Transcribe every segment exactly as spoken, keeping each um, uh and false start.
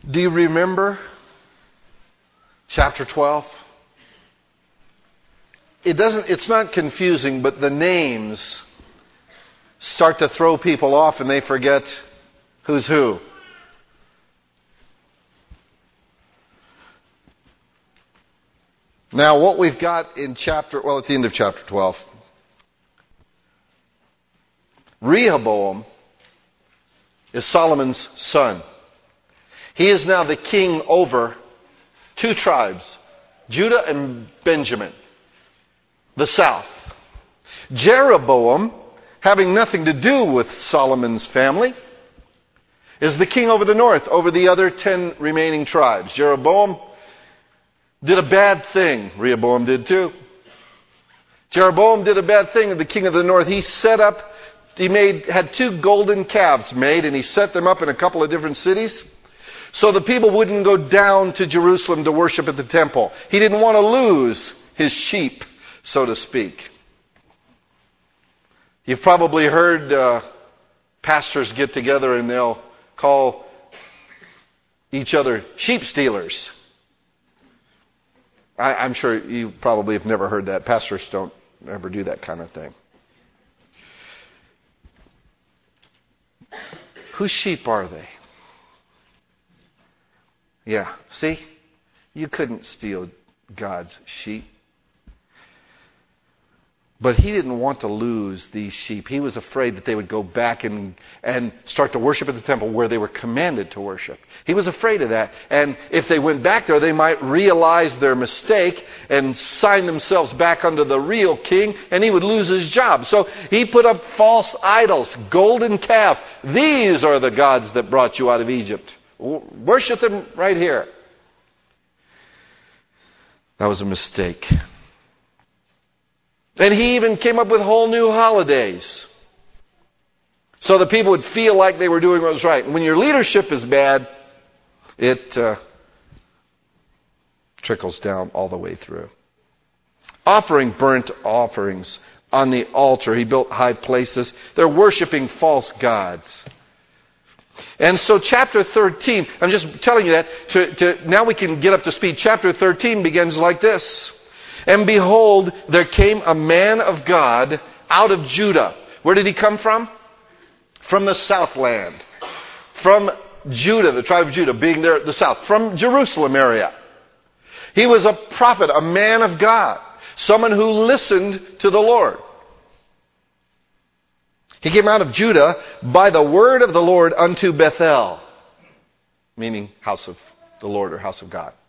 Do you remember chapter twelve? It doesn't, it's not confusing, but the names start to throw people off and they forget who's who. Now, what we've got in chapter, well, at the end of chapter twelve, Rehoboam is Solomon's son. He is now the king over two tribes, Judah and Benjamin, the south. Jeroboam, having nothing to do with Solomon's family, is the king over the north, over the other ten remaining tribes. Jeroboam did a bad thing. Rehoboam did too. Jeroboam did a bad thing, the king of the north. He set up, he made, had two golden calves made, and he set them up in a couple of different cities so the people wouldn't go down to Jerusalem to worship at the temple. He didn't want to lose his sheep, so to speak. You've probably heard uh, pastors get together and they'll call each other sheep stealers. I, I'm sure you probably have never heard that. Pastors don't ever do that kind of thing. Whose sheep are they? Yeah, see? You couldn't steal God's sheep. But he didn't want to lose these sheep. He was afraid that they would go back and, and start to worship at the temple where they were commanded to worship. He was afraid of that. And if they went back there, they might realize their mistake and sign themselves back under the real king, and he would lose his job. So he put up false idols, golden calves. These are the gods that brought you out of Egypt. Worship them right here. That was a mistake. And he even came up with whole new holidays so the people would feel like they were doing what was right. And when your leadership is bad, it uh, trickles down all the way through. Offering burnt offerings on the altar. He built high places. They're worshiping false gods. And so chapter thirteen, I'm just telling you that, to, to, now we can get up to speed. Chapter thirteen begins like this. And behold, there came a man of God out of Judah. Where did he come from? From the southland. From Judah, the tribe of Judah, being there at the south. From Jerusalem area. He was a prophet, a man of God. Someone who listened to the Lord. He came out of Judah by the word of the Lord unto Bethel. Meaning house of the Lord or house of God.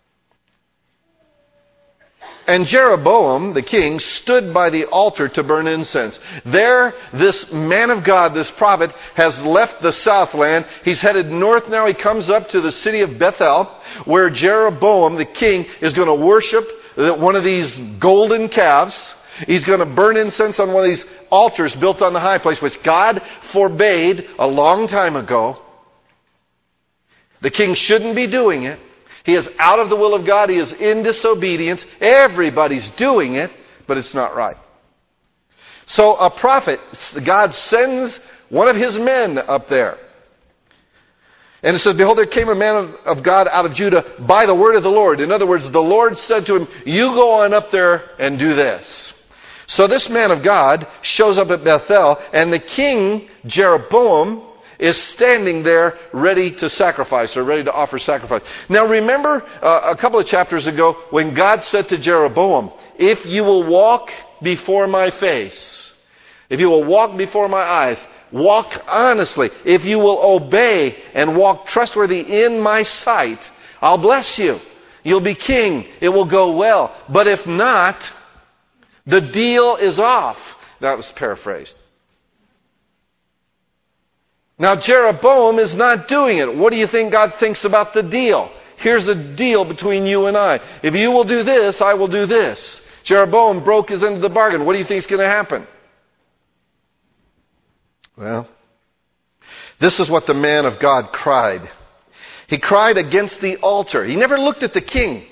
And Jeroboam, the king, stood by the altar to burn incense. There, this man of God, this prophet, has left the southland. He's headed north now. He comes up to the city of Bethel, where Jeroboam, the king, is going to worship one of these golden calves. He's going to burn incense on one of these altars built on the high place, which God forbade a long time ago. The king shouldn't be doing it. He is out of the will of God. He is in disobedience. Everybody's doing it, but it's not right. So a prophet, God sends one of his men up there. And it says, behold, there came a man of, of God out of Judah by the word of the Lord. In other words, the Lord said to him, you go on up there and do this. So this man of God shows up at Bethel, and the king, Jeroboam, is standing there ready to sacrifice or ready to offer sacrifice. Now remember uh, a couple of chapters ago when God said to Jeroboam, if you will walk before my face, if you will walk before my eyes, walk honestly, if you will obey and walk trustworthy in my sight, I'll bless you. You'll be king. It will go well. But if not, the deal is off. That was paraphrased. Now Jeroboam is not doing it. What do you think God thinks about the deal? Here's the deal between you and I. If you will do this, I will do this. Jeroboam broke his end of the bargain. What do you think is going to happen? Well, this is what the man of God cried. He cried against the altar. He never looked at the king.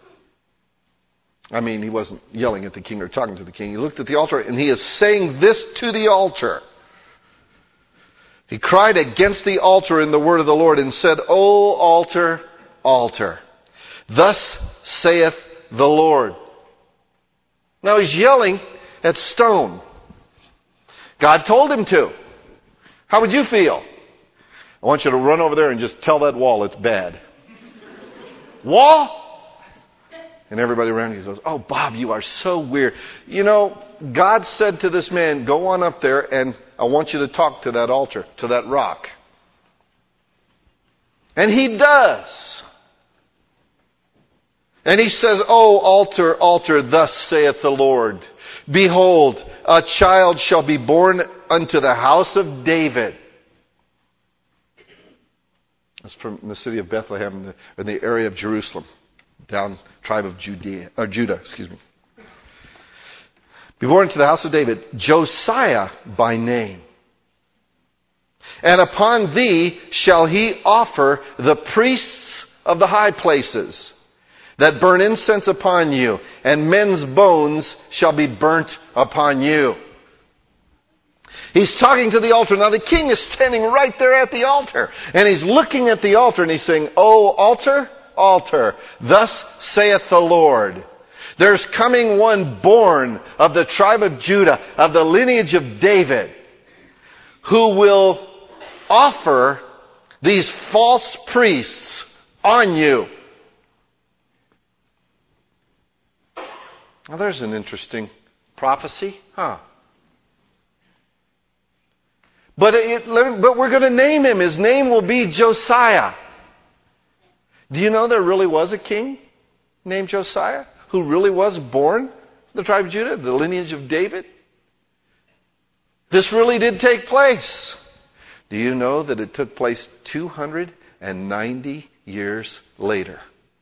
I mean, he wasn't yelling at the king or talking to the king. He looked at the altar and he is saying this to the altar. He cried against the altar in the word of the Lord and said, O altar, altar. Thus saith the Lord. Now he's yelling at stone. God told him to. How would you feel? I want you to run over there and just tell that wall it's bad. Wall? And everybody around you goes, oh, Bob, you are so weird. You know, God said to this man, go on up there and I want you to talk to that altar, to that rock. And he does. And he says, oh, altar, altar, thus saith the Lord. Behold, a child shall be born unto the house of David. That's from the city of Bethlehem in the, in the area of Jerusalem. Down tribe of Judea, or Judah, excuse me. Be born to the house of David, Josiah by name. And upon thee shall he offer the priests of the high places that burn incense upon you, and men's bones shall be burnt upon you. He's talking to the altar. Now the king is standing right there at the altar. And he's looking at the altar and he's saying, oh, altar, altar, thus saith the Lord. There's coming one born of the tribe of Judah, of the lineage of David, who will offer these false priests on you. Now there's an interesting prophecy, huh? But it, but we're going to name him. His name will be Josiah. Do you know there really was a king named Josiah who really was born from the tribe of Judah, the lineage of David? This really did take place. Do you know that it took place two hundred ninety years later?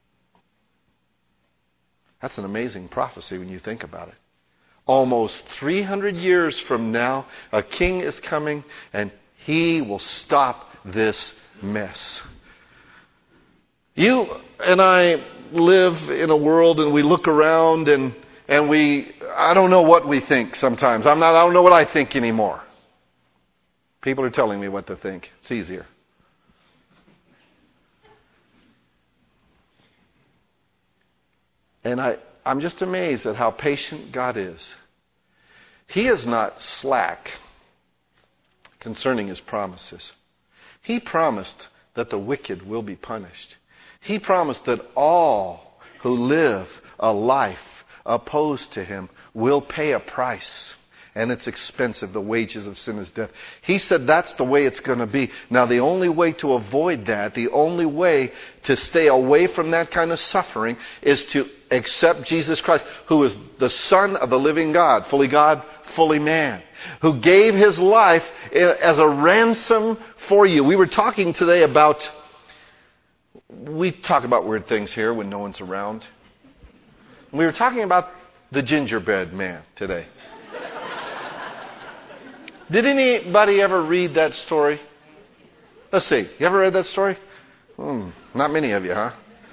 That's an amazing prophecy when you think about it. Almost three hundred years from now, a king is coming and he will stop this mess. You and I live in a world and we look around and, and we, I don't know what we think sometimes. I'm not, I don't know what I think anymore. People are telling me what to think. It's easier. And I, I'm just amazed at how patient God is. He is not slack concerning His promises. He promised that the wicked will be punished. He promised that all who live a life opposed to Him will pay a price. And it's expensive. The wages of sin is death. He said that's the way it's going to be. Now the only way to avoid that, the only way to stay away from that kind of suffering is to accept Jesus Christ, who is the Son of the living God, fully God, fully man, who gave His life as a ransom for you. We were talking today about, we talk about weird things here when no one's around. We were talking about the gingerbread man today. Did anybody ever read that story? Let's see. You ever read that story? Hmm, not many of you, huh?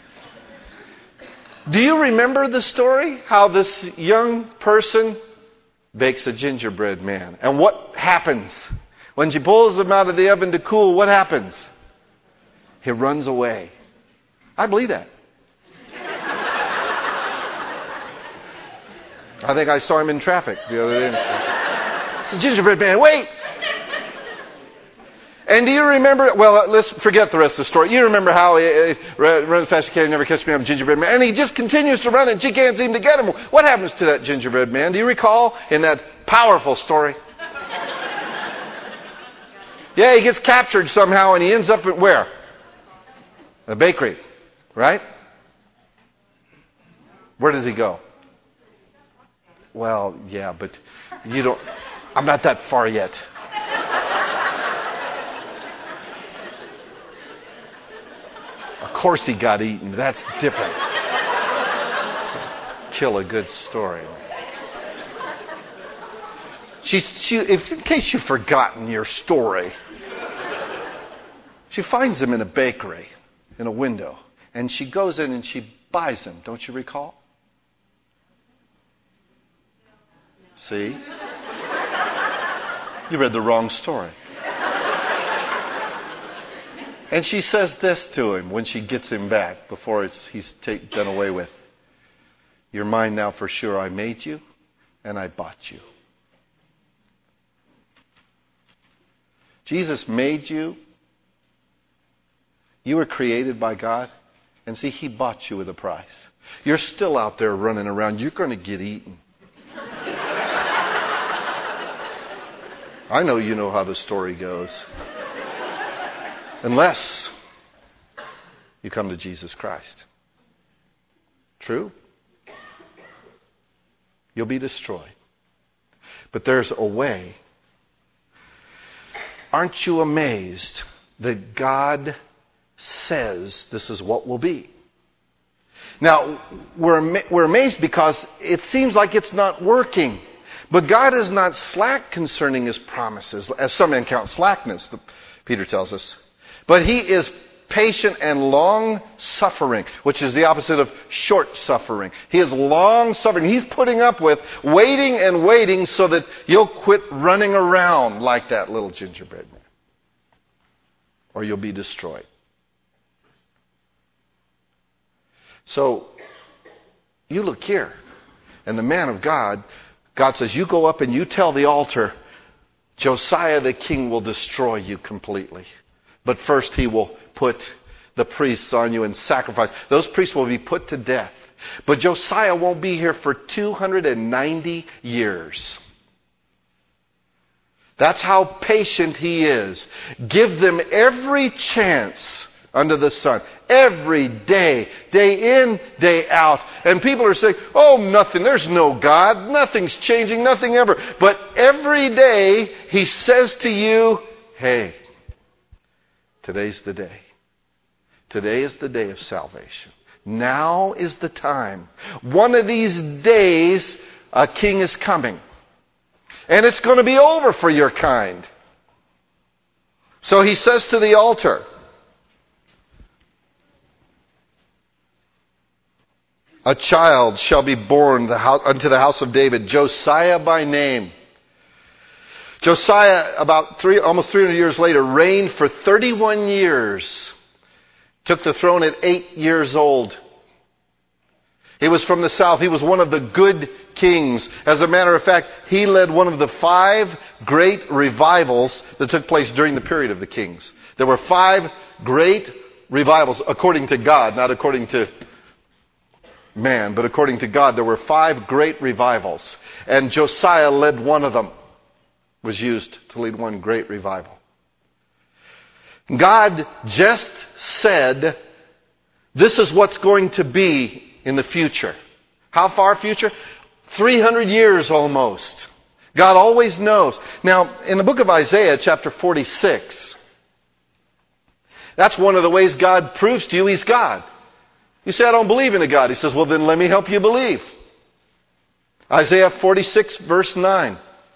Do you remember the story? How this young person bakes a gingerbread man. And what happens? When she pulls him out of the oven to cool, what happens? He runs away. I believe that. I think I saw him in traffic the other day. It's a gingerbread man. Wait! And do you remember, well, let's forget the rest of the story. You remember how he uh, run as fast as you can, never catch me, I'm a gingerbread man. And he just continues to run and she can't seem to get him. What happens to that gingerbread man? Do you recall in that powerful story? Yeah, he gets captured somehow and he ends up at where? A bakery, right? Where does he go? Well, yeah, but you don't, I'm not that far yet. Of course he got eaten. That's different. Let's kill a good story. She, she, if, in case you've forgotten your story, she finds him in a bakery, in a window, and she goes in and she buys him. Don't you recall? See? You read the wrong story. And she says this to him when she gets him back before it's, he's take, done away with. You're mine now for sure. I made you and I bought you. Jesus made you. You were created by God. And see, He bought you with a price. You're still out there running around. You're going to get eaten. I know you know how the story goes. Unless you come to Jesus Christ. True? You'll be destroyed. But there's a way. Aren't you amazed that God says this is what will be? Now, we're, we're amazed because it seems like it's not working. But God is not slack concerning His promises, as some men count slackness, Peter tells us. But He is patient and long-suffering, which is the opposite of short-suffering. He is long-suffering. He's putting up with waiting and waiting so that you'll quit running around like that little gingerbread man. Or you'll be destroyed. So, you look here, and the man of God, God says, you go up and you tell the altar, Josiah the king will destroy you completely. But first he will put the priests on you and sacrifice. Those priests will be put to death. But Josiah won't be here for two hundred ninety years. That's how patient he is. Give them every chance under the sun. Every day. Day in, day out. And people are saying, oh, nothing. There's no God. Nothing's changing. Nothing ever. But every day He says to you, hey, today's the day. Today is the day of salvation. Now is the time. One of these days, a king is coming. And it's going to be over for your kind. So He says to the altar, a child shall be born the house, unto the house of David, Josiah by name. Josiah, about three, almost three hundred years later, reigned for thirty-one years. Took the throne at eight years old. He was from the south. He was one of the good kings. As a matter of fact, he led one of the five great revivals that took place during the period of the kings. There were five great revivals, according to God, not according to man, but according to God. There were five great revivals. And Josiah led one of them. Was used to lead one great revival. God just said, this is what's going to be in the future. How far future? three hundred years almost. God always knows. Now, in the book of Isaiah, chapter forty-six, that's one of the ways God proves to you He's God. You say, I don't believe in a God. He says, well, then let me help you believe. Isaiah forty-six, verse nine.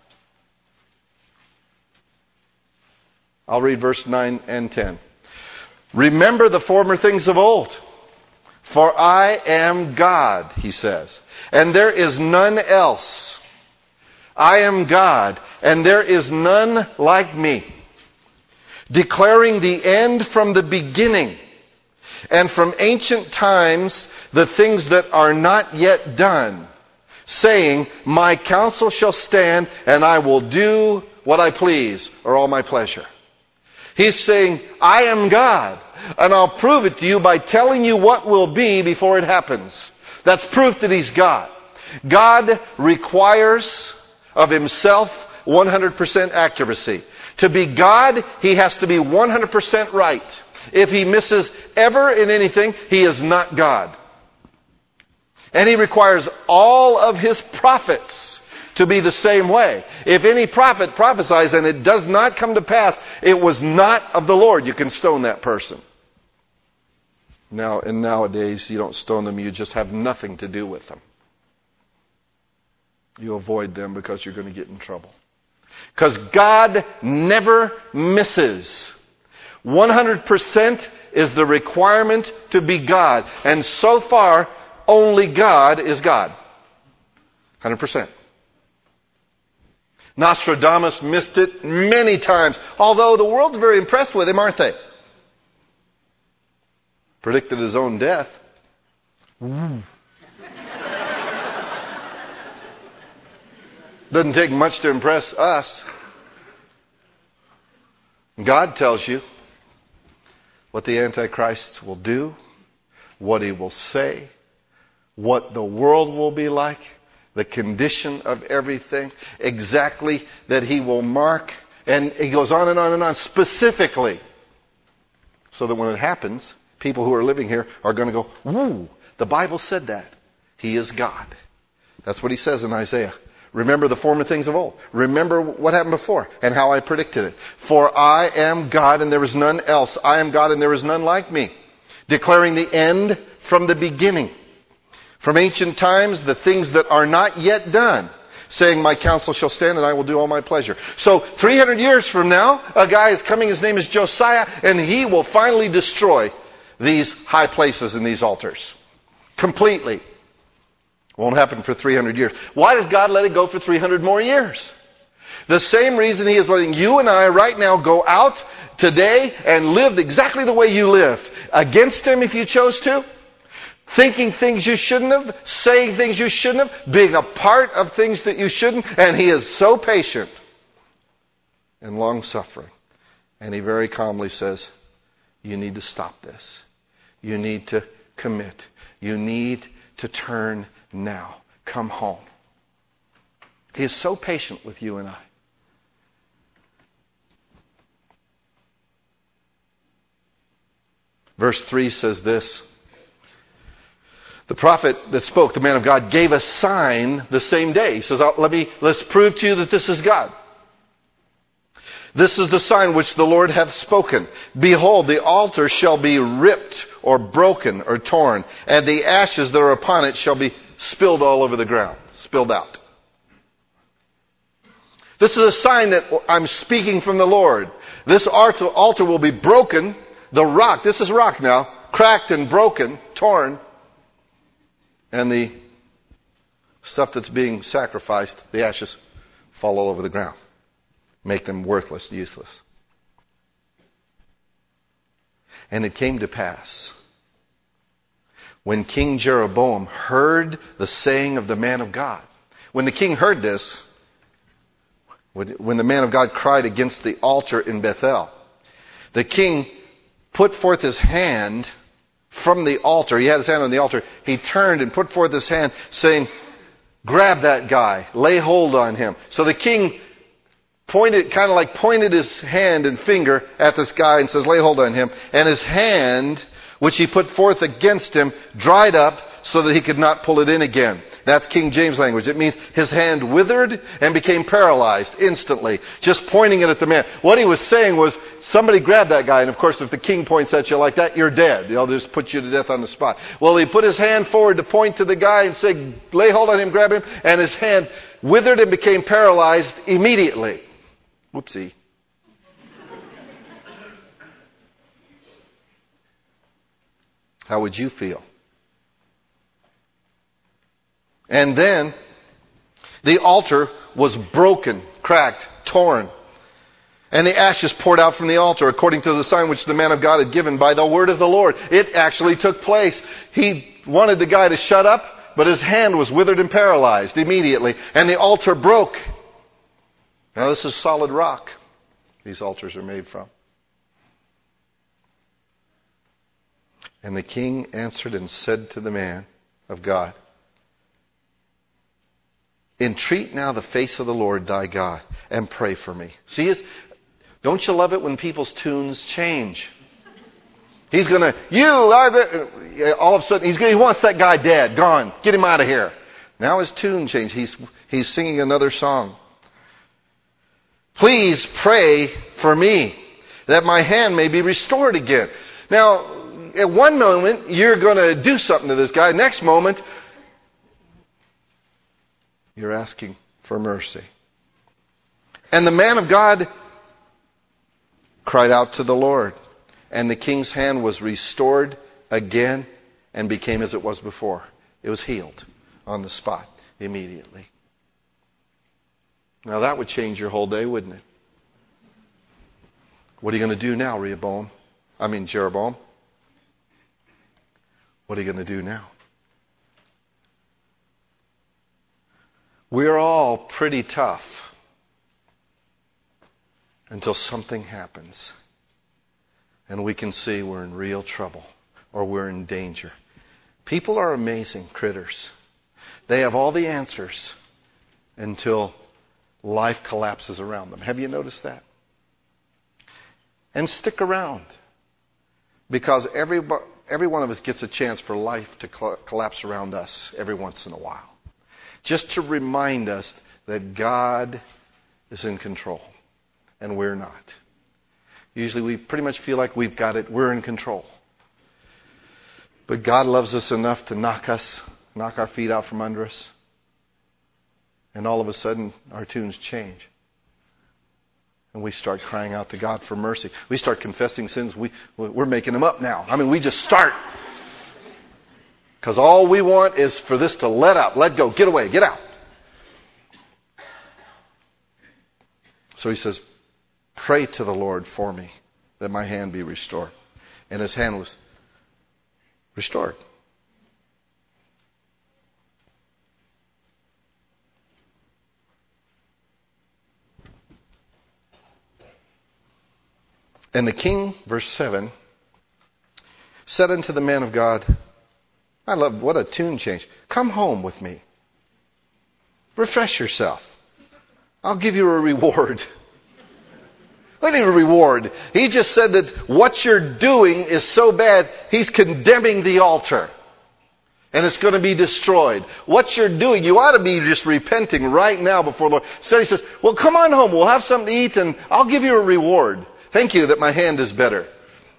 I'll read verse nine and ten. Remember the former things of old. For I am God, He says, and there is none else. I am God, and there is none like me. Declaring the end from the beginning, and from ancient times the things that are not yet done. Saying, my counsel shall stand, and I will do what I please, or all my pleasure. He's saying, I am God, and I'll prove it to you by telling you what will be before it happens. That's proof that He's God. God requires of Himself one hundred percent accuracy. To be God, He has to be one hundred percent right. If He misses ever in anything, He is not God. And He requires all of His prophets to be the same way. If any prophet prophesies and it does not come to pass, it was not of the Lord. You can stone that person. Now, and nowadays, you don't stone them. You just have nothing to do with them. You avoid them because you're going to get in trouble. Because God never misses. one hundred percent is the requirement to be God. And so far, only God is God. one hundred percent. Nostradamus missed it many times. Although the world's very impressed with him, aren't they? predicted his own death. Doesn't take much to impress us. God tells you what the Antichrist will do, what he will say, what the world will be like, the condition of everything, exactly that he will mark. And he goes on and on and on, specifically. So that when it happens, people who are living here are going to go, woo, the Bible said that. He is God. That's what he says in Isaiah. Remember the former things of old. Remember what happened before and how I predicted it. For I am God and there is none else. I am God and there is none like me. Declaring the end from the beginning. From ancient times, the things that are not yet done. Saying, my counsel shall stand and I will do all my pleasure. So three hundred years from now, a guy is coming, his name is Josiah, and he will finally destroy these high places and these altars. Completely. Won't happen for three hundred years. Why does God let it go for three hundred more years? The same reason he is letting you and I right now go out today and live exactly the way you lived. Against him if you chose to. Thinking things you shouldn't have. Saying things you shouldn't have. Being a part of things that you shouldn't. And he is so patient and long-suffering. And he very calmly says, you need to stop this. You need to commit. You need to turn now. Come home. He is so patient with you and I. Verse three says this. The prophet that spoke, the man of God, gave a sign the same day. He says, let me, let's prove to you that this is God. This is the sign which the Lord hath spoken. Behold, the altar shall be ripped or broken or torn, and the ashes that are upon it shall be spilled all over the ground, spilled out. This is a sign that I'm speaking from the Lord. This altar will be broken. The rock, this is rock now, cracked and broken, torn. And the stuff that's being sacrificed, the ashes, fall all over the ground. Make them worthless, useless. And it came to pass, when King Jeroboam heard the saying of the man of God. When the king heard this, when the man of God cried against the altar in Bethel, the king put forth his hand from the altar. He had his hand on the altar. He turned and put forth his hand, saying, grab that guy. Lay hold on him. So the king pointed, kind of like pointed his hand and finger at this guy and says, lay hold on him. And his hand, which he put forth against him, dried up so that he could not pull it in again. That's King James language. It means his hand withered and became paralyzed instantly, just pointing it at the man. What he was saying was, somebody grab that guy. And of course, if the king points at you like that, you're dead. They'll just put you to death on the spot. Well, he put his hand forward to point to the guy and say, lay hold on him, grab him. And his hand withered and became paralyzed immediately. Whoopsie. How would you feel? And then the altar was broken, cracked, torn. And the ashes poured out from the altar according to the sign which the man of God had given by the word of the Lord. It actually took place. He wanted the guy to shut up, but his hand was withered and paralyzed immediately. And the altar broke. Now this is solid rock these altars are made from. And the king answered and said to the man of God, entreat now the face of the Lord thy God and pray for me. See, don't you love it when people's tunes change? He's going to, you, all of a sudden, he's gonna, he wants that guy dead, gone, get him out of here. Now his tune changed. He's, he's singing another song. Please pray for me that my hand may be restored again. Now, at one moment, you're going to do something to this guy. Next moment, you're asking for mercy. And the man of God cried out to the Lord. And the king's hand was restored again and became as it was before. It was healed on the spot immediately. Now that would change your whole day, wouldn't it? What are you going to do now, Rehoboam? I mean, Jeroboam. What are you going to do now? We're all pretty tough until something happens and we can see we're in real trouble or we're in danger. People are amazing critters. They have all the answers until life collapses around them. Have you noticed that? And stick around, because every, every one of us gets a chance for life to collapse around us every once in a while. Just to remind us that God is in control and we're not. Usually we pretty much feel like we've got it, we're in control. But God loves us enough to knock us, knock our feet out from under us. And all of a sudden, our tunes change. And we start crying out to God for mercy. We start confessing sins. We, we're making them up now. I mean, we just start. Because all we want is for this to let up, let go, get away, get out. So he says, pray to the Lord for me that my hand be restored. And his hand was restored. And the king, verse seven, said unto the man of God, I love, what a tune change. Come home with me. Refresh yourself. I'll give you a reward. What do you mean a reward? He just said that what you're doing is so bad, he's condemning the altar. And it's going to be destroyed. What you're doing, you ought to be just repenting right now before the Lord. So he says, well, come on home. We'll have something to eat and I'll give you a reward. Thank you that my hand is better.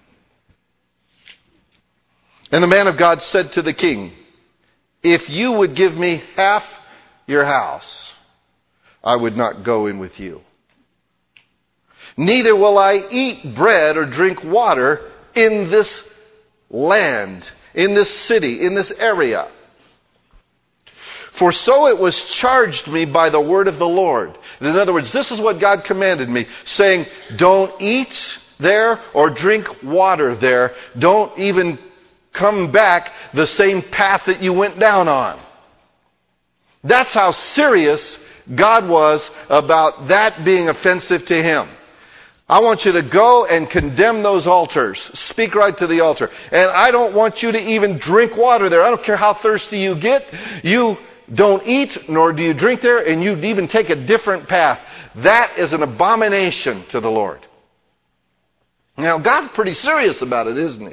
And the man of God said to the king, if you would give me half your house, I would not go in with you. Neither will I eat bread or drink water in this land, in this city, in this area. For so it was charged me by the word of the Lord. In other words, this is what God commanded me, saying, don't eat there or drink water there. Don't even come back the same path that you went down on. That's how serious God was about that being offensive to him. I want you to go and condemn those altars. Speak right to the altar. And I don't want you to even drink water there. I don't care how thirsty you get. You don't eat, nor do you drink there, and you even take a different path. That is an abomination to the Lord. Now, God's pretty serious about it, isn't he?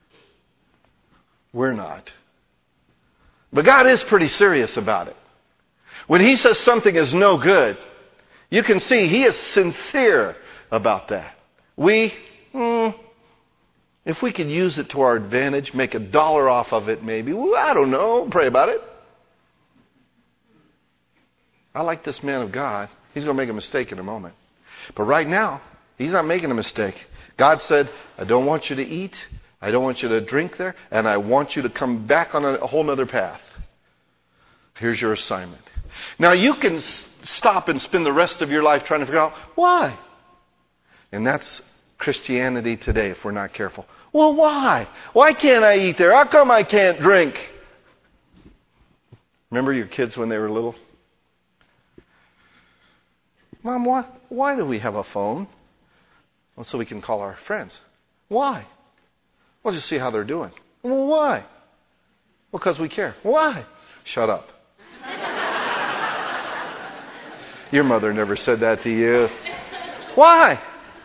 We're not. But God is pretty serious about it. When he says something is no good, you can see he is sincere about that. We, hmm, if we could use it to our advantage, make a dollar off of it maybe, well, I don't know, pray about it. I like this man of God. He's going to make a mistake in a moment. But right now, he's not making a mistake. God said, I don't want you to eat. I don't want you to drink there. And I want you to come back on a, a whole other path. Here's your assignment. Now, you can s- stop and spend the rest of your life trying to figure out why. And that's Christianity today if we're not careful. Well, why? Why can't I eat there? How come I can't drink? Remember your kids when they were little? Mom, why, why do we have a phone? Well, so we can call our friends. Why? Well, just see how they're doing. Well, why? Well, because we care. Why? Shut up. Your mother never said that to you. Why?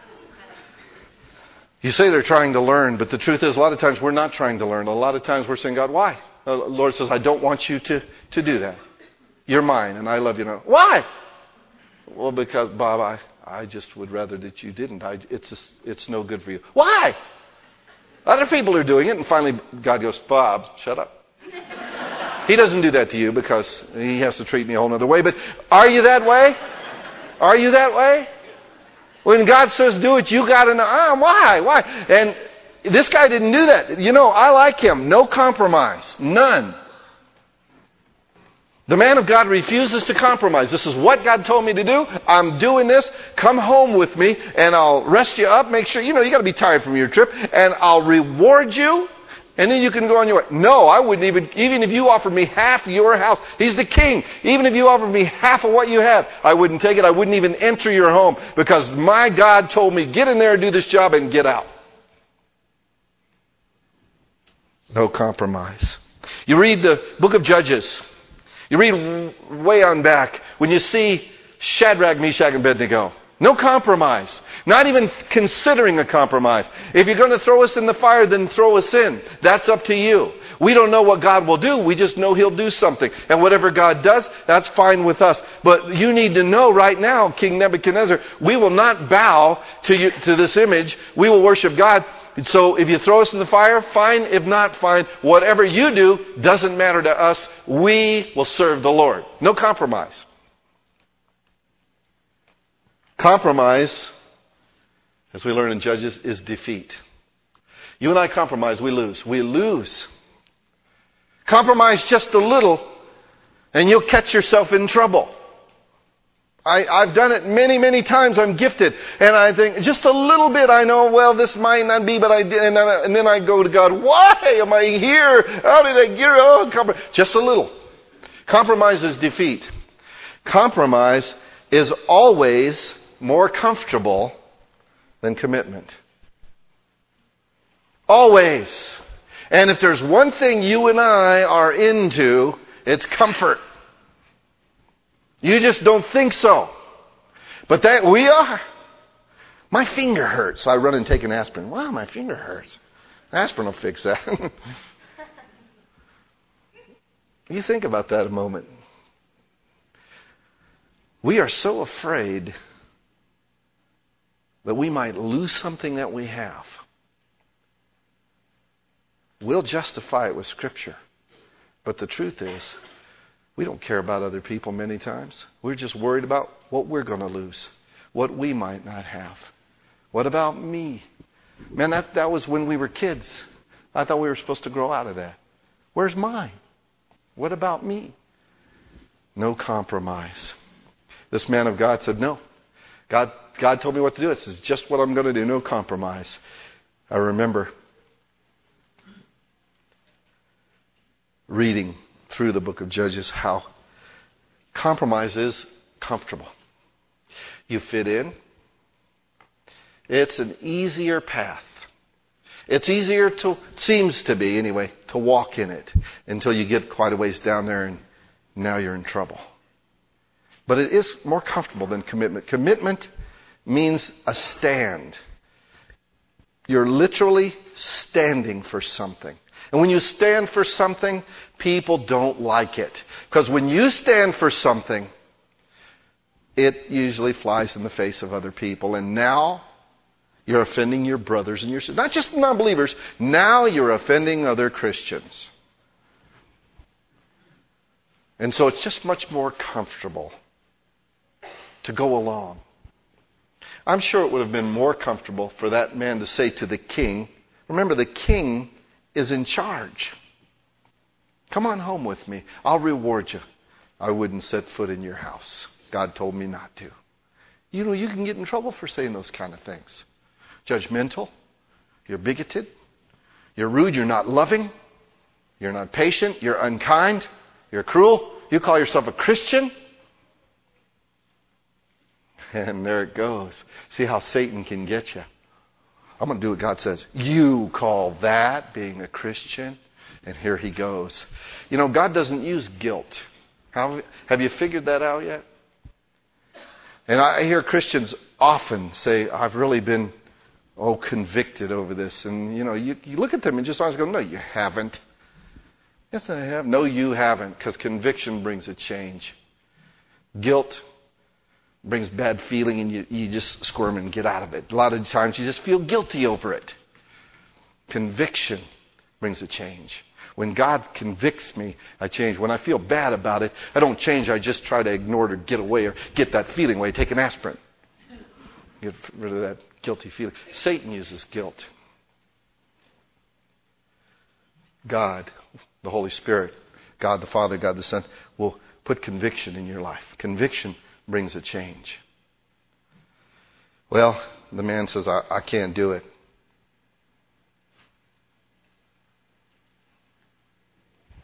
You say they're trying to learn, but the truth is a lot of times we're not trying to learn. A lot of times we're saying, God, why? The Lord says, I don't want you to, to do that. You're mine and I love you now. Why? Well, because, Bob, I, I just would rather that you didn't. I, it's just, it's no good for you. Why? Other people are doing it, and finally God goes, Bob, shut up. He doesn't do that to you because he has to treat me a whole other way. But are you that way? Are you that way? When God says do it, you got to know, ah, why? Why? And this guy didn't do that. You know, I like him. No compromise. None. The man of God refuses to compromise. This is what God told me to do. I'm doing this. Come home with me and I'll rest you up. Make sure, you know, you got to be tired from your trip. And I'll reward you And then you can go on your way. No, I wouldn't even, even if you offered me half your house. He's the king. Even if you offered me half of what you have, I wouldn't take it. I wouldn't even enter your home because my God told me, get in there and do this job and get out. No compromise. You read the book of Judges. You read way on back when you see Shadrach, Meshach, and Abednego. No compromise. Not even considering a compromise. If you're going to throw us in the fire, then throw us in. That's up to you. We don't know what God will do. We just know He'll do something. And whatever God does, that's fine with us. But you need to know right now, King Nebuchadnezzar, we will not bow to you, to this image. We will worship God. So if you throw us in the fire, fine. If not, fine. Whatever you do doesn't matter to us. We will serve the Lord. No compromise. Compromise, as we learn in Judges, is defeat. You and I compromise, we lose. We lose. Compromise just a little, and you'll catch yourself in trouble. I, I've done it many, many times. I'm gifted. And I think, just a little bit, I know, well, this might not be, but I did. And then I, and then I go to God, why am I here? How did I get oh, compromise? Just a little. Compromise is defeat. Compromise is always more comfortable than commitment. Always. And if there's one thing you and I are into, it's comfort. You just don't think so. But that we are. My finger hurts. So I run and take an aspirin. Wow, my finger hurts. Aspirin will fix that. You think about that a moment. We are so afraid that we might lose something that we have. We'll justify it with Scripture. But the truth is, we don't care about other people many times. We're just worried about what we're going to lose, what we might not have. What about me? Man, that, that was when we were kids. I thought we were supposed to grow out of that. Where's mine? What about me? No compromise. This man of God said, no. God, God told me what to do. This is just what I'm going to do. No compromise. I remember reading through the book of Judges how compromise is comfortable. You fit in. It's an easier path. It's easier to, seems to be anyway, to walk in it until you get quite a ways down there and now you're in trouble. But it is more comfortable than commitment. Commitment means a stand. You're literally standing for something. And when you stand for something, people don't like it. Because when you stand for something, it usually flies in the face of other people. And now you're offending your brothers and your sisters. Not just non-believers. Now you're offending other Christians. And so it's just much more comfortable to go along. I'm sure it would have been more comfortable for that man to say to the king, remember, the king is in charge. Come on home with me. I'll reward you. I wouldn't set foot in your house. God told me not to. You know, you can get in trouble for saying those kind of things. Judgmental. You're bigoted. You're rude. You're not loving. You're not patient. You're unkind. You're cruel. You call yourself a Christian. And there it goes. See how Satan can get you. I'm going to do what God says. You call that being a Christian? And here he goes. You know, God doesn't use guilt. How, have you figured that out yet? And I hear Christians often say, I've really been, oh, convicted over this. And, you know, you, you look at them and just always go, no, you haven't. Yes, I have. No, you haven't. Because conviction brings a change. Guilt brings bad feeling and you, you just squirm and get out of it. A lot of times you just feel guilty over it. Conviction brings a change. When God convicts me, I change. When I feel bad about it, I don't change. I just try to ignore it or get away or get that feeling away. Take an aspirin. Get rid of that guilty feeling. Satan uses guilt. God, the Holy Spirit, God the Father, God the Son, will put conviction in your life. Conviction brings a change. Well, the man says, I, I can't do it.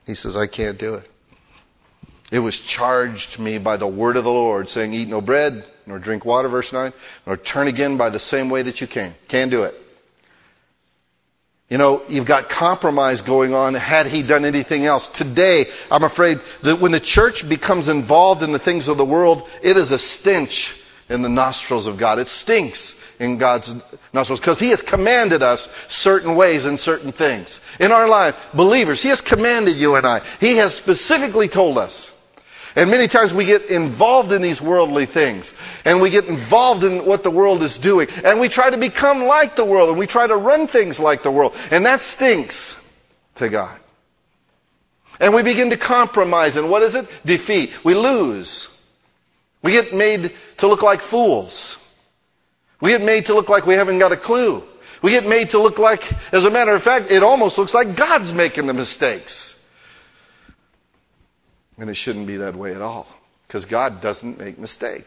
He says, I can't do it. It was charged me by the word of the Lord, saying, eat no bread, nor drink water, verse nine, nor turn again by the same way that you came. Can't do it. You know, you've got compromise going on. Had he done anything else? Today, I'm afraid that when the church becomes involved in the things of the world, it is a stench in the nostrils of God. It stinks in God's nostrils because he has commanded us certain ways and certain things. In our life, believers, he has commanded you and I. He has specifically told us. And many times we get involved in these worldly things. And we get involved in what the world is doing. And we try to become like the world. And we try to run things like the world. And that stinks to God. And we begin to compromise. And what is it? Defeat. We lose. We get made to look like fools. We get made to look like we haven't got a clue. We get made to look like, as a matter of fact, it almost looks like God's making the mistakes. And it shouldn't be that way at all. Because God doesn't make mistakes.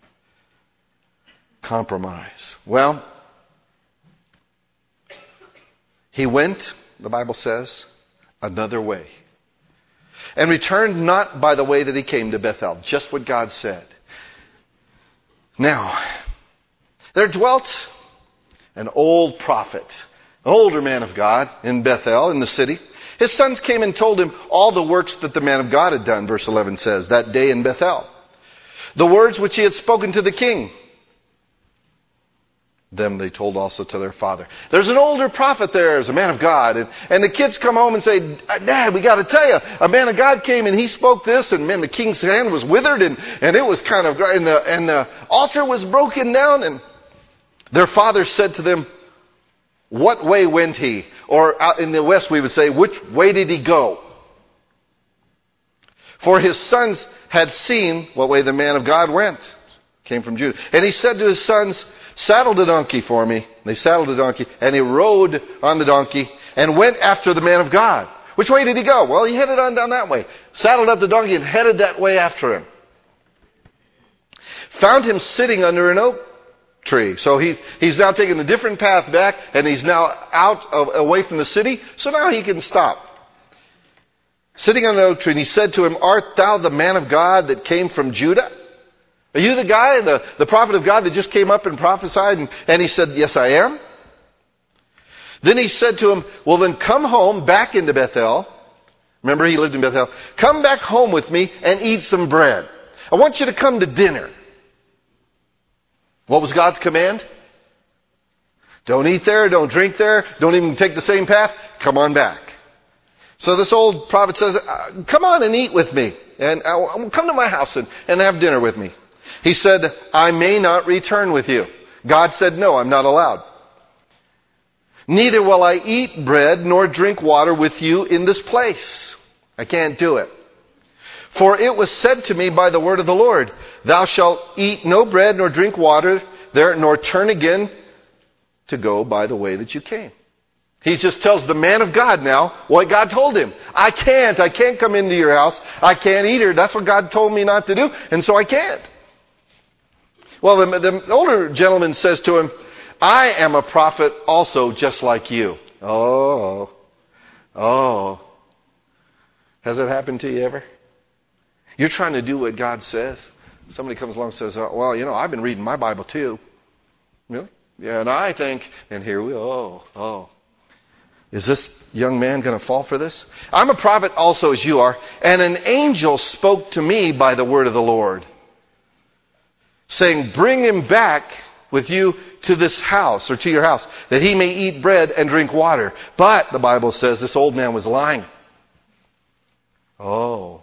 Compromise. Well, he went, the Bible says, another way. And returned not by the way that he came to Bethel. Just what God said. Now, there dwelt an old prophet, an older man of God in Bethel, in the city. His sons came and told him all the works that the man of God had done, verse eleven says, that day in Bethel. The words which he had spoken to the king. Them they told also to their father. There's an older prophet there, as a man of God. And, and the kids come home and say, Dad, we got to tell you, a man of God came and he spoke this. And man, the king's hand was withered and, and it was kind of, and the, and the altar was broken down. And their father said to them, what way went he? Or out in the West we would say, which way did he go? For his sons had seen what way the man of God went. Came from Judah. And he said to his sons, saddle the donkey for me. They saddled the donkey. And he rode on the donkey and went after the man of God. Which way did he go? Well, he headed on down that way. Saddled up the donkey and headed that way after him. Found him sitting under an oak tree. So he, he's now taken a different path back and he's now out of, away from the city. So now he can stop. Sitting on the oak tree, and he said to him, art thou the man of God that came from Judah? Are you the guy, the, the prophet of God that just came up and prophesied? And, and he said, yes, I am. Then he said to him, well, then come home back into Bethel. Remember, he lived in Bethel. Come back home with me and eat some bread. I want you to come to dinner. What was God's command? Don't eat there, don't drink there, don't even take the same path. Come on back. So this old prophet says, come on and eat with me. And uh, come to my house and, and have dinner with me. He said, I may not return with you. God said, no, I'm not allowed. Neither will I eat bread nor drink water with you in this place. I can't do it. For it was said to me by the word of the Lord, thou shalt eat no bread nor drink water there, nor turn again to go by the way that you came. He just tells the man of God now what God told him. I can't. I can't come into your house. I can't eat her. That's what God told me not to do. And so I can't. Well, the, the older gentleman says to him, I am a prophet also just like you. Oh. Oh. Has that happened to you ever? You're trying to do what God says. Somebody comes along and says, oh, well, you know, I've been reading my Bible too. Really? Yeah, and I think, and here we oh, oh. Is this young man going to fall for this? I'm a prophet also as you are, and an angel spoke to me by the word of the Lord, saying, bring him back with you to this house, or to your house, that he may eat bread and drink water. But, the Bible says, this old man was lying. Oh.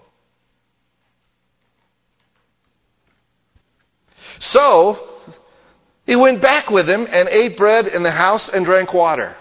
So, he went back with him and ate bread in the house and drank water.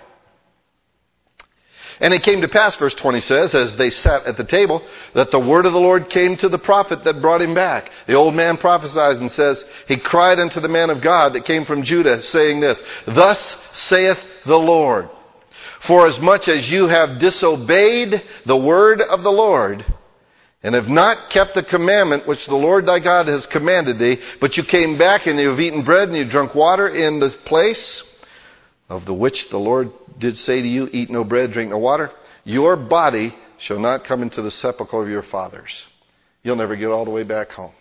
And it came to pass, verse twenty says, as they sat at the table, that the word of the Lord came to the prophet that brought him back. The old man prophesies and says, he cried unto the man of God that came from Judah, saying this, thus saith the Lord, for as much as you have disobeyed the word of the Lord, and have not kept the commandment which the Lord thy God has commanded thee, but you came back and you have eaten bread and you drunk water in the place of the which the Lord did say to you, eat no bread, drink no water, your body shall not come into the sepulchre of your fathers. You'll never get all the way back home.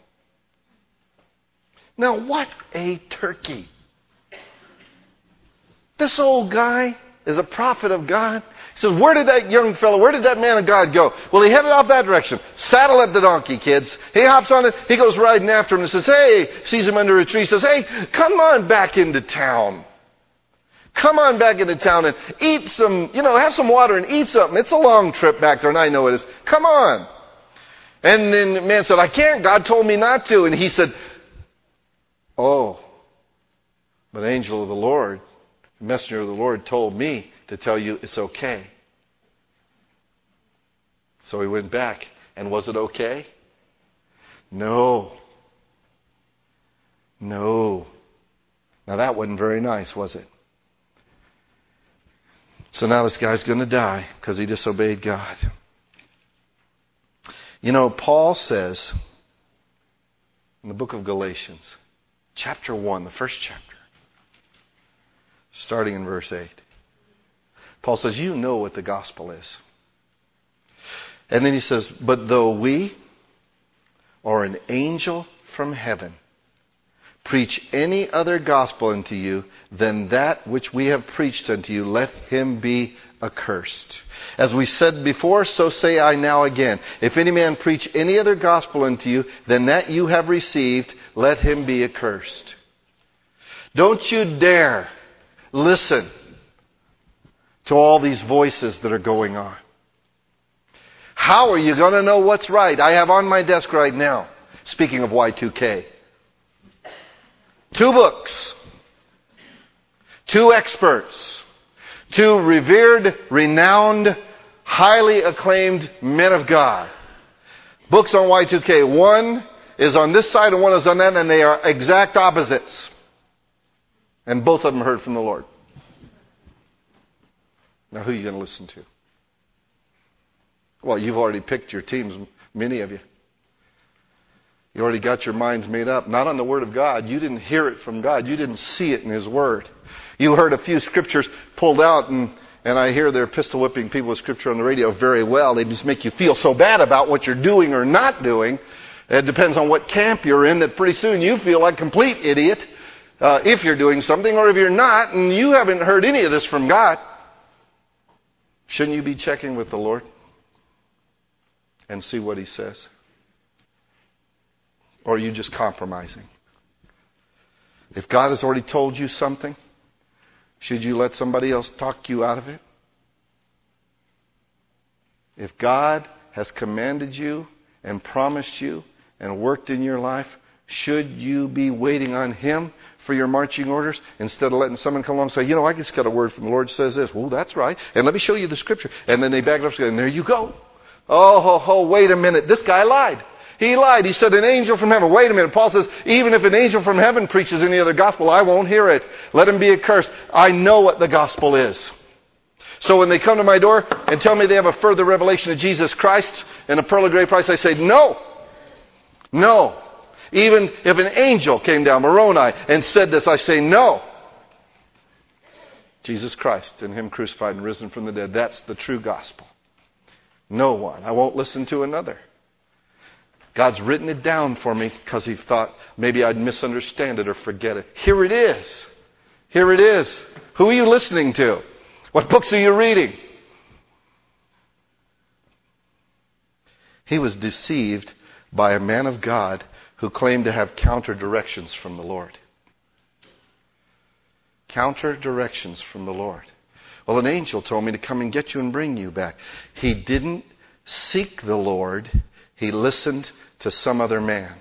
Now, what a turkey. This old guy is a prophet of God. He says, where did that young fellow, where did that man of God go? Well, he headed off that direction. Saddle up the donkey, kids. He hops on it. He goes riding after him and says, hey, sees him under a tree. Says, hey, come on back into town. Come on back into town and eat some, you know, have some water and eat something. It's a long trip back there, and I know it is. Come on. And then the man said, I can't. God told me not to. And he said, oh, but the angel of the Lord, the messenger of the Lord told me to tell you it's okay. So he went back. And was it okay? No. No. Now that wasn't very nice, was it? So now this guy's going to die because he disobeyed God. You know, Paul says in the book of Galatians, chapter one, the first chapter, starting in verse eight. Paul says, you know what the gospel is. And then he says, but though we or an angel from heaven preach any other gospel unto you than that which we have preached unto you, let him be accursed. As we said before, so say I now again. If any man preach any other gospel unto you than that you have received, let him be accursed. Don't you dare listen to all these voices that are going on. How are you going to know what's right? I have on my desk right now, speaking of Y two K, two books, two experts, two revered, renowned, highly acclaimed men of God. Books on Y two K. One is on this side and one is on that, and they are exact opposites. And both of them heard from the Lord. Now, who are you going to listen to? Well, you've already picked your teams, many of you. You already got your minds made up. Not on the Word of God. You didn't hear it from God. You didn't see it in His Word. You heard a few scriptures pulled out, and, and I hear they're pistol whipping people with scripture on the radio very well. They just make you feel so bad about what you're doing or not doing. It depends on what camp you're in, that pretty soon you feel like a complete idiot uh, if you're doing something, or if you're not, and you haven't heard any of this from God. Shouldn't you be checking with the Lord and see what He says? Or are you just compromising? If God has already told you something, should you let somebody else talk you out of it? If God has commanded you and promised you and worked in your life, should you be waiting on Him for your marching orders instead of letting someone come along and say, you know, I just got a word from the Lord that says this. Well, that's right. And let me show you the scripture. And then they back it up and there you go. Oh, ho, ho, wait a minute. This guy lied. He lied. He said an angel from heaven. Wait a minute. Paul says, even if an angel from heaven preaches any other gospel, I won't hear it. Let him be accursed. I know what the gospel is. So when they come to my door and tell me they have a further revelation of Jesus Christ and a pearl of great price, I say, no. No. Even if an angel came down, Moroni, and said this, I say, no. Jesus Christ and Him crucified and risen from the dead. That's the true gospel. No one. I won't listen to another. God's written it down for me because He thought maybe I'd misunderstand it or forget it. Here it is. Here it is. Who are you listening to? What books are you reading? He was deceived by a man of God who claimed to have counter directions from the Lord. Counter directions from the Lord. Well, an angel told me to come and get you and bring you back. He didn't seek the Lord. He listened to some other man.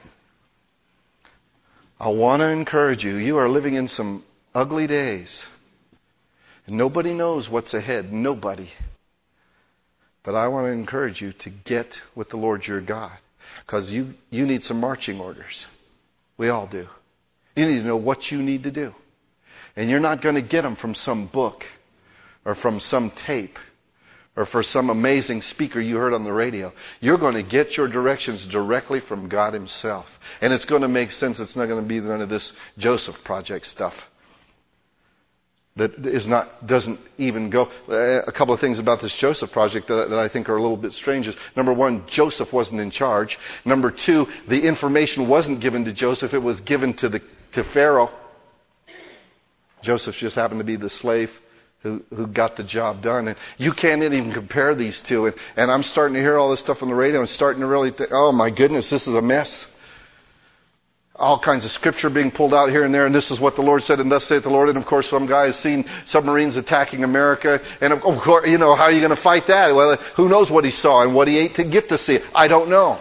I want to encourage you. You are living in some ugly days. Nobody knows what's ahead. Nobody. But I want to encourage you to get with the Lord your God. Because you, you need some marching orders. We all do. You need to know what you need to do. And you're not going to get them from some book or from some tape or for some amazing speaker you heard on the radio. You're going to get your directions directly from God Himself. And it's going to make sense. It's not going to be none of this Joseph Project stuff. that is not, doesn't even go. A couple of things about this Joseph project that, that I think are a little bit strange is, number one, Joseph wasn't in charge. Number two, the information wasn't given to Joseph, it was given to the to Pharaoh. Joseph just happened to be the slave who, who got the job done. And you can't even compare these two. And, and I'm starting to hear all this stuff on the radio and starting to really think, oh my goodness, this is a mess. All kinds of scripture being pulled out here and there, and this is what the Lord said, and thus saith the Lord. And of course, some guy has seen submarines attacking America, and of course, you know, how are you going to fight that? Well, who knows what he saw and what he ate to get to see it? I don't know.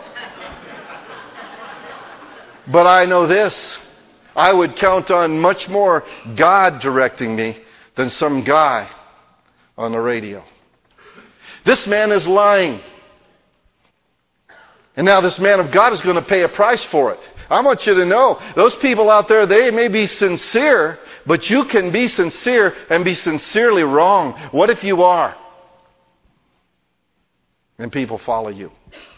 But I know this. I would count on much more God directing me than some guy on the radio. This man is lying. And now this man of God is going to pay a price for it. I want you to know, those people out there, they may be sincere, but you can be sincere and be sincerely wrong. What if you are? And people follow you.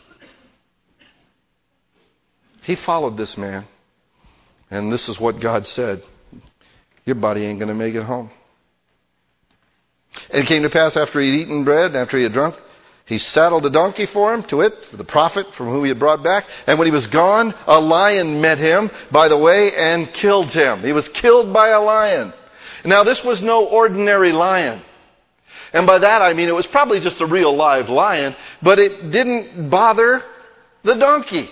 He followed this man. And this is what God said. Your body ain't going to make it home. And it came to pass after he had eaten bread, after he had drunk, he saddled a donkey for him, to it, the prophet from whom he had brought back. And when he was gone, a lion met him by the way and killed him. He was killed by a lion. Now this was no ordinary lion. And by that I mean it was probably just a real live lion, but it didn't bother the donkey.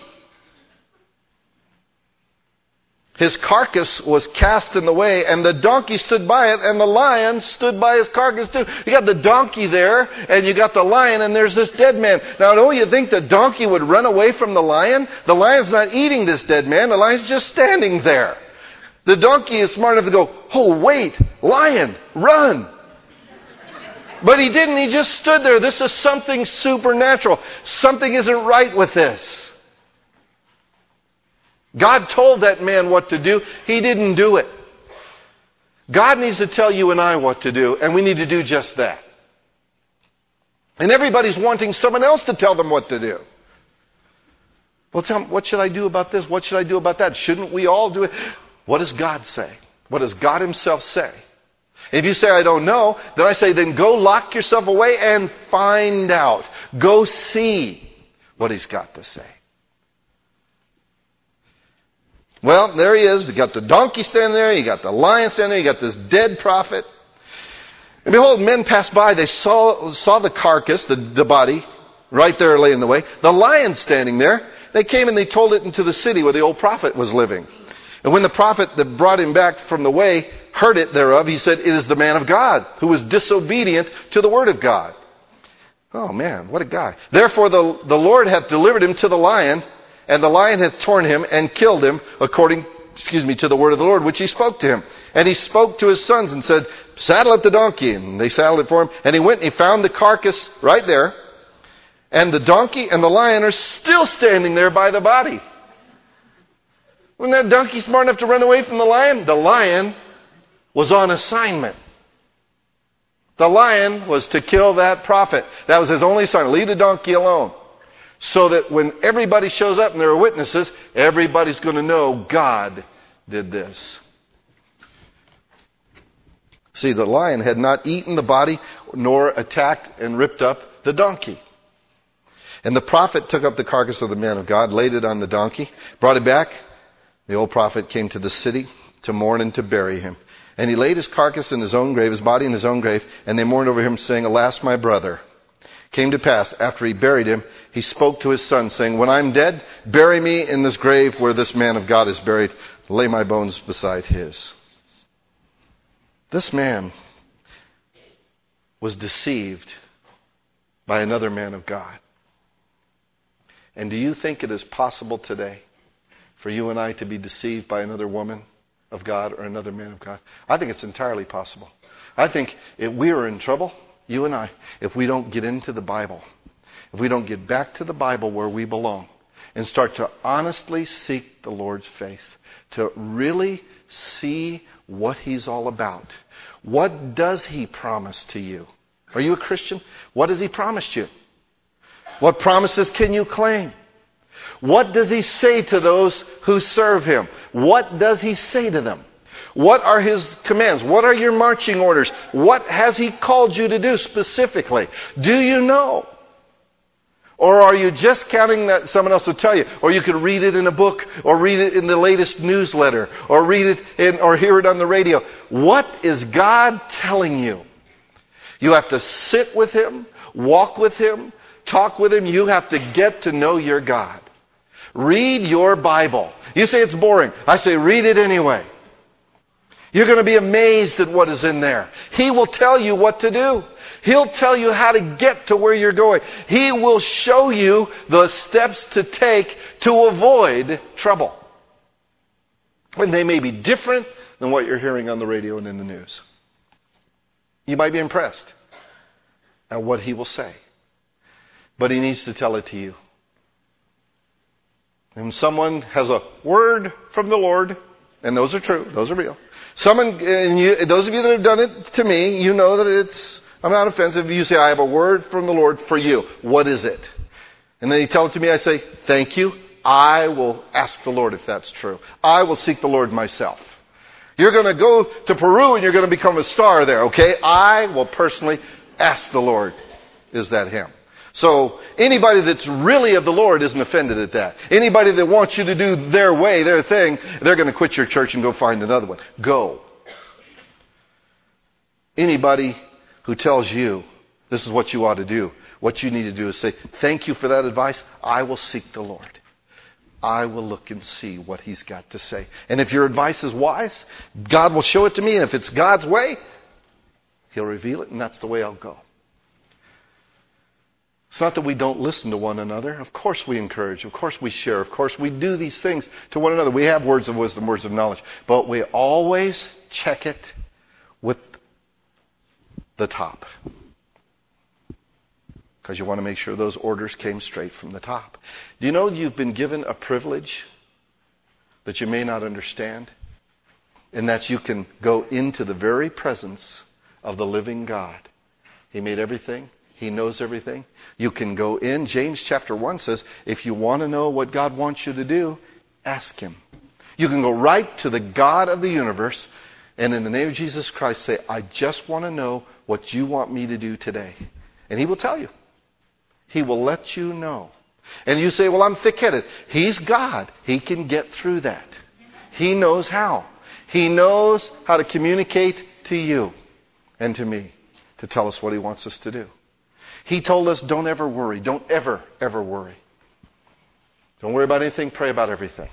His carcass was cast in the way, and the donkey stood by it, and the lion stood by his carcass too. You got the donkey there, and you got the lion, and there's this dead man. Now, don't you think the donkey would run away from the lion? The lion's not eating this dead man. The lion's just standing there. The donkey is smart enough to go, oh, wait, lion, run. But he didn't. He just stood there. This is something supernatural. Something isn't right with this. God told that man what to do. He didn't do it. God needs to tell you and I what to do, and we need to do just that. And everybody's wanting someone else to tell them what to do. Well, tell them, what should I do about this? What should I do about that? Shouldn't we all do it? What does God say? What does God himself say? If you say, I don't know, then I say, then go lock yourself away and find out. Go see what he's got to say. Well, there he is. You got the donkey standing there. You got the lion standing there. You got this dead prophet. And behold, men passed by. They saw saw the carcass, the, the body, right there laying in the way. The lion standing there. They came and they told it into the city where the old prophet was living. And when the prophet that brought him back from the way heard it thereof, he said, it is the man of God who was disobedient to the word of God. Oh man, what a guy. Therefore the, the Lord hath delivered him to the lion, and the lion hath torn him and killed him according, excuse me, to the word of the Lord, which he spoke to him. And he spoke to his sons and said, saddle up the donkey. And they saddled it for him. And he went and he found the carcass right there. And the donkey and the lion are still standing there by the body. Wasn't that donkey smart enough to run away from the lion? The lion was on assignment. The lion was to kill that prophet. That was his only assignment. Leave the donkey alone. So that when everybody shows up and there are witnesses, everybody's going to know God did this. See, the lion had not eaten the body nor attacked and ripped up the donkey. And the prophet took up the carcass of the man of God, laid it on the donkey, brought it back. The old prophet came to the city to mourn and to bury him. And he laid his carcass in his own grave, his body in his own grave, and they mourned over him, saying, alas, my brother. Came to pass, after he buried him, he spoke to his son, saying, when I'm dead, bury me in this grave where this man of God is buried. Lay my bones beside his. This man was deceived by another man of God. And do you think it is possible today for you and I to be deceived by another woman of God or another man of God? I think it's entirely possible. I think if we are in trouble, you and I, if we don't get into the Bible, if we don't get back to the Bible where we belong and start to honestly seek the Lord's face, to really see what he's all about. What does he promise to you? Are you a Christian? What has he promised you? What promises can you claim? What does he say to those who serve him? What does he say to them? What are His commands? What are your marching orders? What has He called you to do specifically? Do you know? Or are you just counting that someone else will tell you? Or you could read it in a book, or read it in the latest newsletter, or read it in, or hear it on the radio. What is God telling you? You have to sit with Him, walk with Him, talk with Him. You have to get to know your God. Read your Bible. You say it's boring. I say read it anyway. You're going to be amazed at what is in there. He will tell you what to do. He'll tell you how to get to where you're going. He will show you the steps to take to avoid trouble. And they may be different than what you're hearing on the radio and in the news. You might be impressed at what He will say. But He needs to tell it to you. And someone has a word from the Lord, and those are true, those are real. Someone, and you, those of you that have done it to me, you know that it's, I'm not offensive. You say, I have a word from the Lord for you. What is it? And then you tell it to me, I say, thank you. I will ask the Lord if that's true. I will seek the Lord myself. You're going to go to Peru and you're going to become a star there, okay? I will personally ask the Lord, is that Him? So anybody that's really of the Lord isn't offended at that. Anybody that wants you to do their way, their thing, they're going to quit your church and go find another one. Go. Anybody who tells you this is what you ought to do, what you need to do is say, thank you for that advice. I will seek the Lord. I will look and see what He's got to say. And if your advice is wise, God will show it to me. And if it's God's way, He'll reveal it, and that's the way I'll go. It's not that we don't listen to one another. Of course we encourage. Of course we share. Of course we do these things to one another. We have words of wisdom, words of knowledge. But we always check it with the top. Because you want to make sure those orders came straight from the top. Do you know you've been given a privilege that you may not understand? And that you can go into the very presence of the living God. He made everything. He knows everything. You can go in. James chapter one says, if you want to know what God wants you to do, ask Him. You can go right to the God of the universe and in the name of Jesus Christ say, I just want to know what you want me to do today. And He will tell you. He will let you know. And you say, well, I'm thick-headed. He's God. He can get through that. He knows how. He knows how to communicate to you and to me to tell us what He wants us to do. He told us, don't ever worry. Don't ever, ever worry. Don't worry about anything. Pray about everything.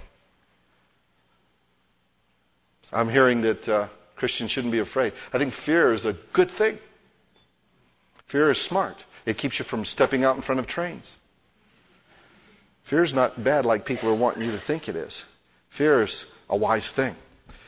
I'm hearing that uh, Christians shouldn't be afraid. I think fear is a good thing. Fear is smart. It keeps you from stepping out in front of trains. Fear is not bad like people are wanting you to think it is. Fear is a wise thing.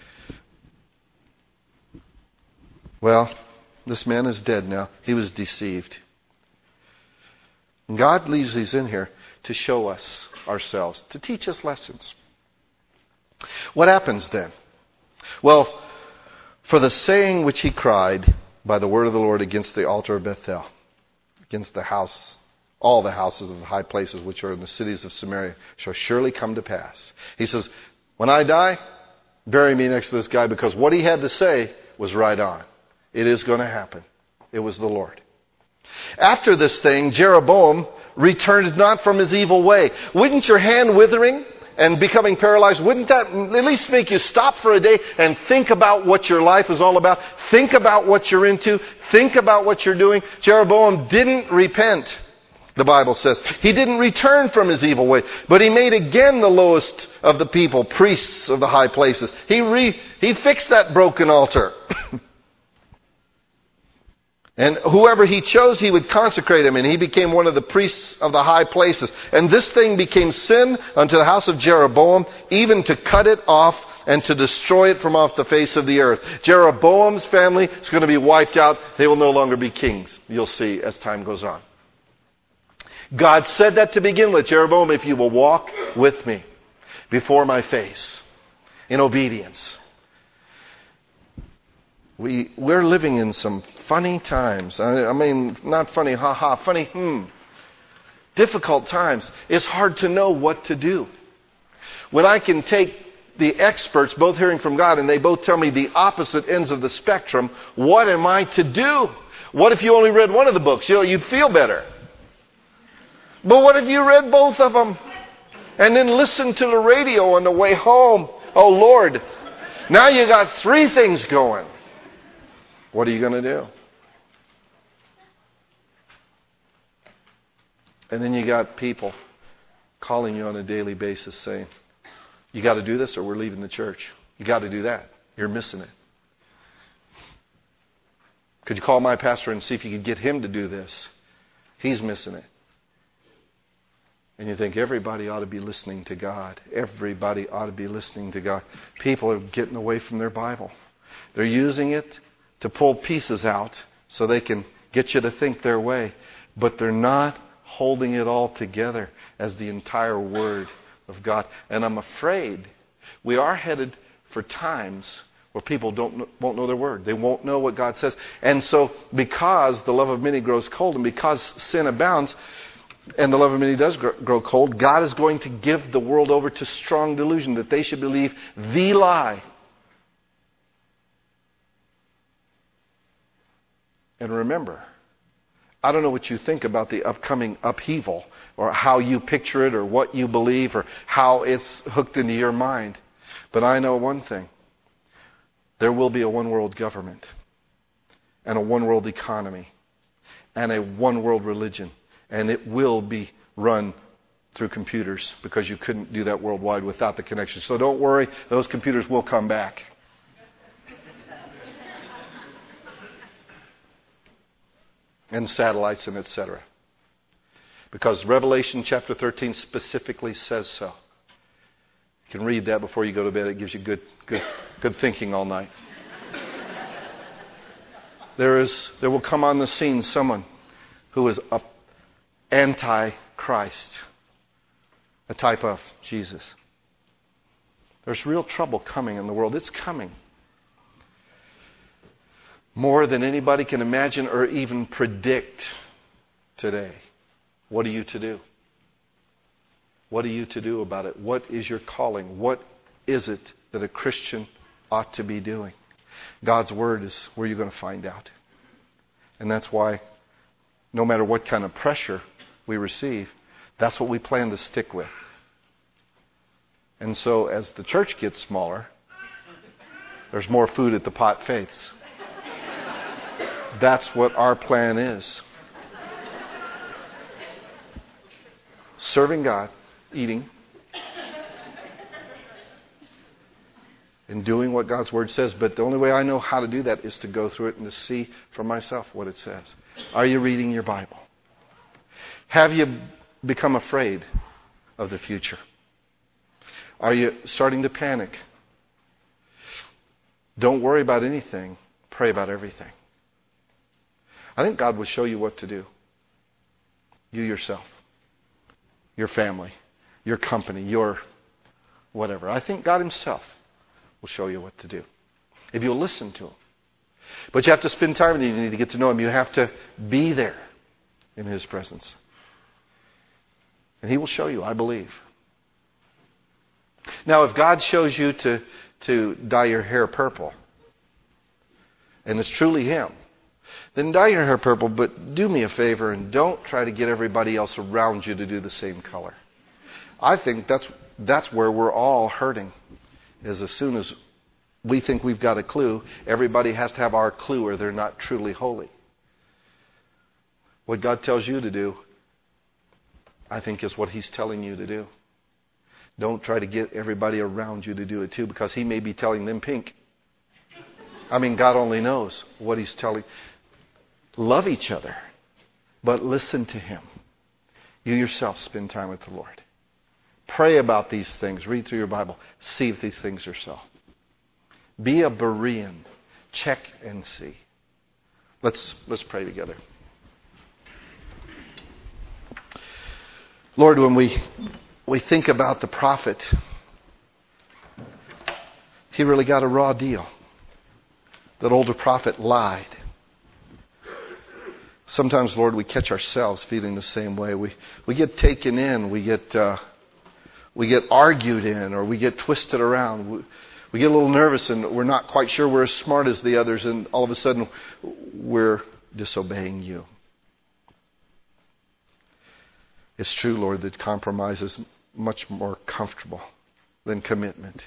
Well, this man is dead now. He was deceived. And God leaves these in here to show us ourselves, to teach us lessons. What happens then? Well, for the saying which he cried by the word of the Lord against the altar of Bethel, against the house, all the houses of the high places which are in the cities of Samaria, shall surely come to pass. He says, when I die, bury me next to this guy, because what he had to say was right on. It is going to happen. It was the Lord. After this thing, Jeroboam returned not from his evil way. Wouldn't your hand withering and becoming paralyzed, wouldn't that at least make you stop for a day and think about what your life is all about? Think about what you're into. Think about what you're doing. Jeroboam didn't repent, the Bible says. He didn't return from his evil way, but he made again the lowest of the people priests of the high places. He re, he fixed that broken altar. And whoever he chose, he would consecrate him, and he became one of the priests of the high places. And this thing became sin unto the house of Jeroboam, even to cut it off and to destroy it from off the face of the earth. Jeroboam's family is going to be wiped out. They will no longer be kings. You'll see as time goes on. God said that to begin with. Jeroboam, if you will walk with me before my face in obedience. We, we're living in some funny times. I, I mean, not funny, ha ha, funny, hmm. Difficult times. It's hard to know what to do. When I can take the experts, both hearing from God, and they both tell me the opposite ends of the spectrum. What am I to do? What if you only read one of the books? You know, you'd feel better. But what if you read both of them? And then listened to the radio on the way home? Oh, Lord. Now you got three things going. What are you going to do? And then you got people calling you on a daily basis saying, you got to do this or we're leaving the church. You got to do that. You're missing it. Could you call my pastor and see if you could get him to do this? He's missing it. And you think everybody ought to be listening to God. Everybody ought to be listening to God. People are getting away from their Bible. They're using it to pull pieces out so they can get you to think their way. But they're not holding it all together as the entire Word of God. And I'm afraid we are headed for times where people don't won't know their Word. They won't know what God says. And so because the love of many grows cold and because sin abounds and the love of many does grow cold, God is going to give the world over to strong delusion that they should believe the lie. And remember, I don't know what you think about the upcoming upheaval or how you picture it or what you believe or how it's hooked into your mind. But I know one thing. There will be a one-world government and a one-world economy and a one-world religion. And it will be run through computers because you couldn't do that worldwide without the connection. So don't worry, those computers will come back. And satellites and et cetera. Because Revelation chapter thirteen specifically says so. You can read that before you go to bed. It gives you good, good, good thinking all night. There is, there will come on the scene someone who is a anti-Christ, a type of Jesus. There's real trouble coming in the world. It's coming. More than anybody can imagine or even predict today. What are you to do? What are you to do about it? What is your calling? What is it that a Christian ought to be doing? God's Word is where you're going to find out. And that's why no matter what kind of pressure we receive, that's what we plan to stick with. And so as the church gets smaller, there's more food at the pot faiths. That's what our plan is. Serving God, eating, and doing what God's Word says. But the only way I know how to do that is to go through it and to see for myself what it says. Are you reading your Bible? Have you become afraid of the future? Are you starting to panic? Don't worry about anything. Pray about everything. I think God will show you what to do. You yourself. Your family. Your company. Your whatever. I think God Himself will show you what to do. If you'll listen to Him. But you have to spend time with Him. You need to get to know Him. You have to be there in His presence. And He will show you, I believe. Now, if God shows you to, to dye your hair purple, and it's truly Him, then dye your hair purple, but do me a favor and don't try to get everybody else around you to do the same color. I think that's that's where we're all hurting, is as soon as we think we've got a clue, everybody has to have our clue or they're not truly holy. What God tells you to do, I think, is what He's telling you to do. Don't try to get everybody around you to do it too, because He may be telling them pink. I mean, God only knows what He's telling. Love each other, but listen to Him. You yourself spend time with the Lord. Pray about these things. Read through your Bible. See if these things are so. Be a Berean. Check and see. Let's, let's pray together. Lord, when we, we think about the prophet, he really got a raw deal. That older prophet lied. Sometimes, Lord, we catch ourselves feeling the same way. We we get taken in. We get uh, we get argued in, or we get twisted around. We, we get a little nervous and we're not quite sure we're as smart as the others, and all of a sudden we're disobeying you. It's true, Lord, that compromise is much more comfortable than commitment.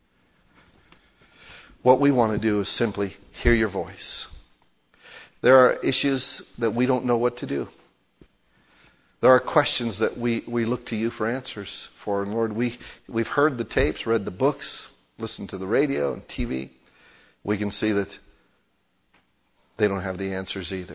What we want to do is simply hear your voice. There are issues that we don't know what to do. There are questions that we, we look to you for answers for. And Lord, we, we've heard the tapes, read the books, listened to the radio and T V. We can see that they don't have the answers either.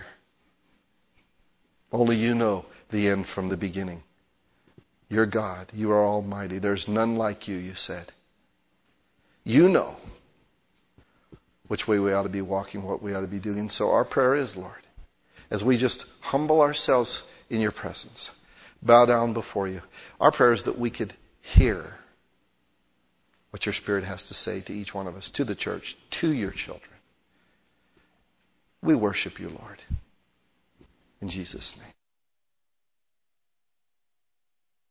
Only you know the end from the beginning. You're God. You are almighty. There's none like you, you said. You know which way we ought to be walking, what we ought to be doing. So our prayer is, Lord, as we just humble ourselves in your presence, bow down before you, our prayer is that we could hear what your Spirit has to say to each one of us, to the church, to your children. We worship you, Lord. In Jesus' name.